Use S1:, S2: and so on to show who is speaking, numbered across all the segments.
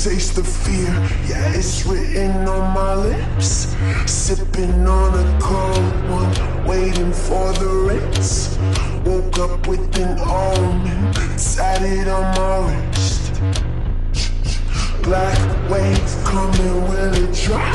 S1: taste of fear, yeah, it's written on my lips. Sipping on a cold one, waiting for the rinse. Woke up with an omen, tatted on my wrist. Black wave coming, will it drop?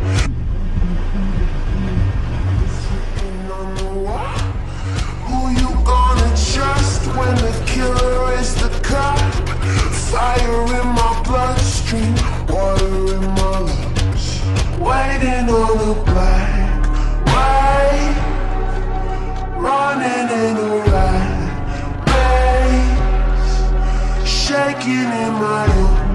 S1: Sitting on the wall. Who you gonna trust when the killer is the cop? Fire in my bloodstream, water in my lungs. Waiting on the black wave, running in a rat maze, shaking in my own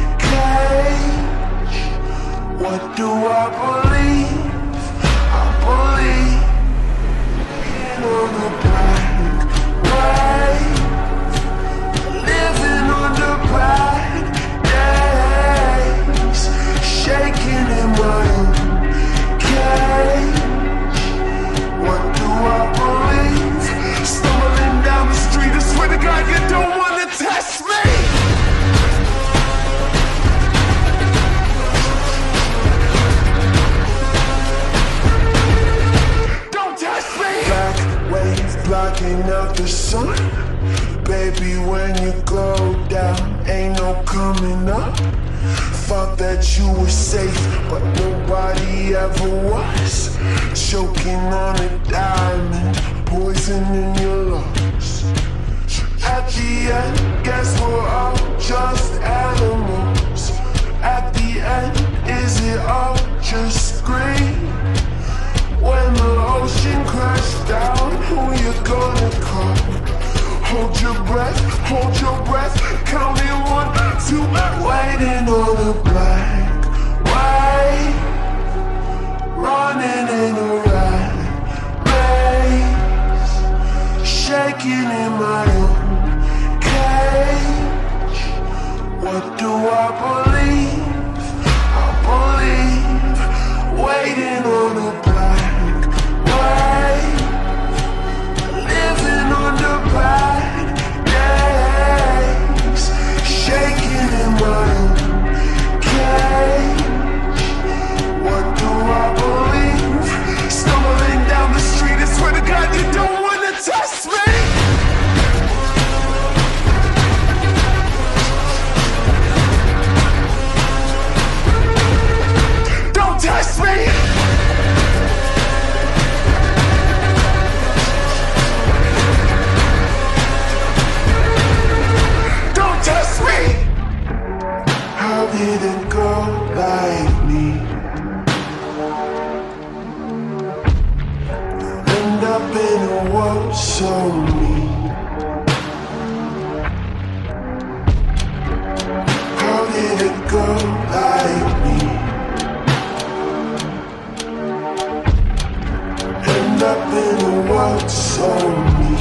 S1: cage. What do I believe? I believe in on the black wave, living under bad days, shaking in my own cage. What do I believe? Stumbling down the street, I swear to God, you don't wanna test me. Blocking out the sun. Baby, when you go down, ain't no coming up. Thought that you were safe, but nobody ever was. Choking on a diamond, poison in your lungs. At the end, guess we're all just animals. At the end, is it all just green? When the ocean crashed down, who you gonna call? Hold your breath, counting 1, 2, waiting on a black wave, running in a rat maze, shaking in my own cage. What do I believe? I believe, waiting on a black wave, living under bad days, shaking in my own cage. What do I believe? Stumbling down the street, I swear to God, you don't wanna test me. Don't test me. How did it go like me? End up in a world so mean. How did it go like me? End up in a world so mean.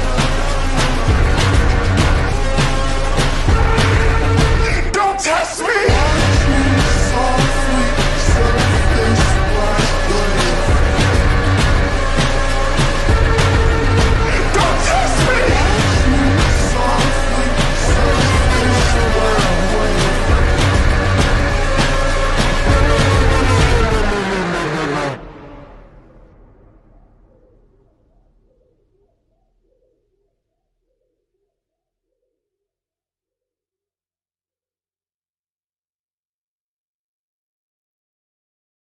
S1: Test me!